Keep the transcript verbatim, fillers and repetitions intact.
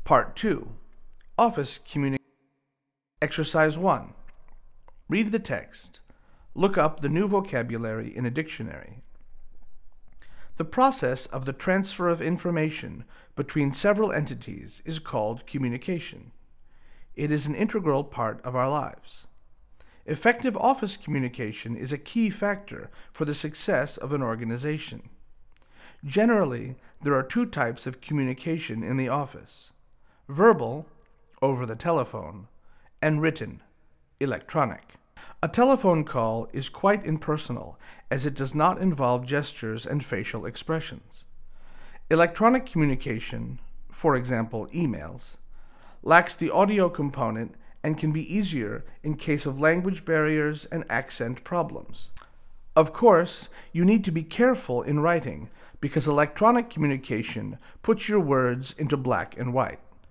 Part two. Office Communication. Exercise one. Read the text. Look up the new vocabulary in a dictionary. The process of the transfer of information between several entities is called communication. It is an integral part of our lives. Effective office communication is a key factor for the success of an organization. Generally, there are two types of communication in the office: verbal, over the telephone, and written, electronic. A telephone call is quite impersonal, as it does not involve gestures and facial expressions. Electronic communication, for example emails, lacks the audio component and can be easier in case of language barriers and accent problems. Of course, you need to be careful in writing, because electronic communication puts your words into black and white.